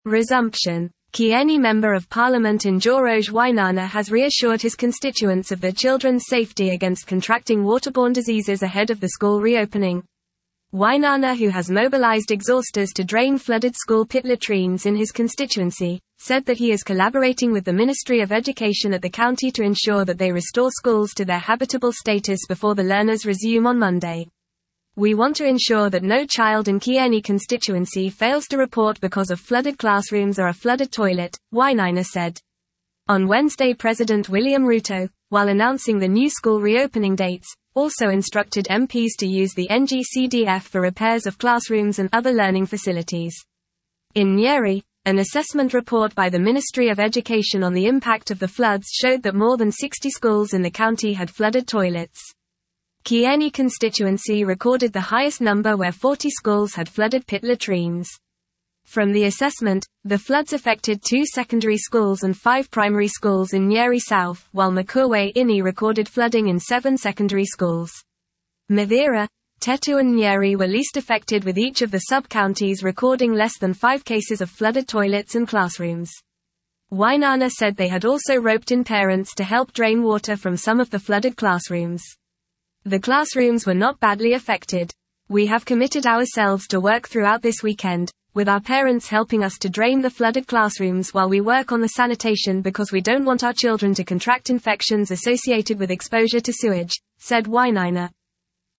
Resumption. Kieni Member of Parliament Njoroge Wainaina has reassured his constituents of their children's safety against contracting waterborne diseases ahead of the school reopening. Wainaina, who has mobilized exhausters to drain flooded school pit latrines in his constituency, said that he is collaborating with the Ministry of Education at the county to ensure that they restore schools to their habitable status before the learners resume on Monday. We want to ensure that no child in Kieni constituency fails to report because of flooded classrooms or a flooded toilet, Wainaina said. On Wednesday, President William Ruto, while announcing the new school reopening dates, also instructed MPs to use the NGCDF for repairs of classrooms and other learning facilities. In Nyeri, an assessment report by the Ministry of Education on the impact of the floods showed that more than 60 schools in the county had flooded toilets. Kieni constituency recorded the highest number, where 40 schools had flooded pit latrines. From the assessment, the floods affected 2 secondary schools and 5 primary schools in Nyeri South, while Makuwe Ini recorded flooding in 7 secondary schools. Mathira, Tetu and Nyeri were least affected, with each of the sub-counties recording less than 5 cases of flooded toilets and classrooms. Wainaina said they had also roped in parents to help drain water from some of the flooded classrooms. The classrooms were not badly affected. We have committed ourselves to work throughout this weekend, with our parents helping us to drain the flooded classrooms while we work on the sanitation, because we don't want our children to contract infections associated with exposure to sewage, said Wainaina.